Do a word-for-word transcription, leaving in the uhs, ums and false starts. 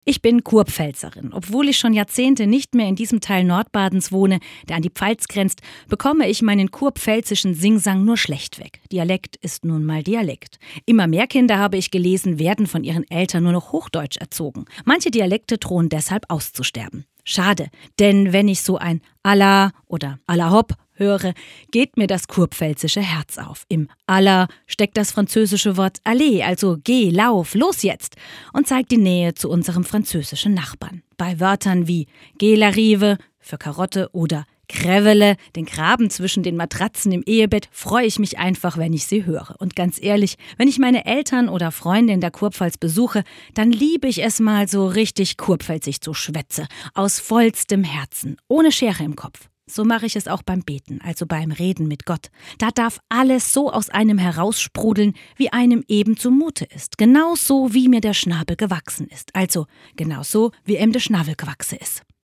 Ich bin Kurpfälzerin. Obwohl ich schon Jahrzehnte nicht mehr in diesem Teil Nordbadens wohne, der an die Pfalz grenzt, bekomme ich meinen kurpfälzischen Singsang nur schlecht weg. Dialekt ist nun mal Dialekt. Immer mehr Kinder, habe ich gelesen, werden von ihren Eltern nur noch Hochdeutsch erzogen. Manche Dialekte drohen deshalb auszusterben. Schade, denn wenn ich so ein Allah oder Allah hopp höre, geht mir das kurpfälzische Herz auf. Im Allah steckt das französische Wort aller, also geh, lauf, los jetzt, und zeigt die Nähe zu unserem französischen Nachbarn. Bei Wörtern wie geh la rive für Karotte oder Krevele, den Graben zwischen den Matratzen im Ehebett, freue ich mich einfach, wenn ich sie höre. Und ganz ehrlich, wenn ich meine Eltern oder Freunde in der Kurpfalz besuche, dann liebe ich es mal so richtig kurpfälzig zu schwätze, aus vollstem Herzen, ohne Schere im Kopf. So mache ich es auch beim Beten, also beim Reden mit Gott. Da darf alles so aus einem heraussprudeln, wie einem eben zumute ist. Genauso, wie mir der Schnabel gewachsen ist. Also genauso, wie ihm der Schnabel gewachsen ist.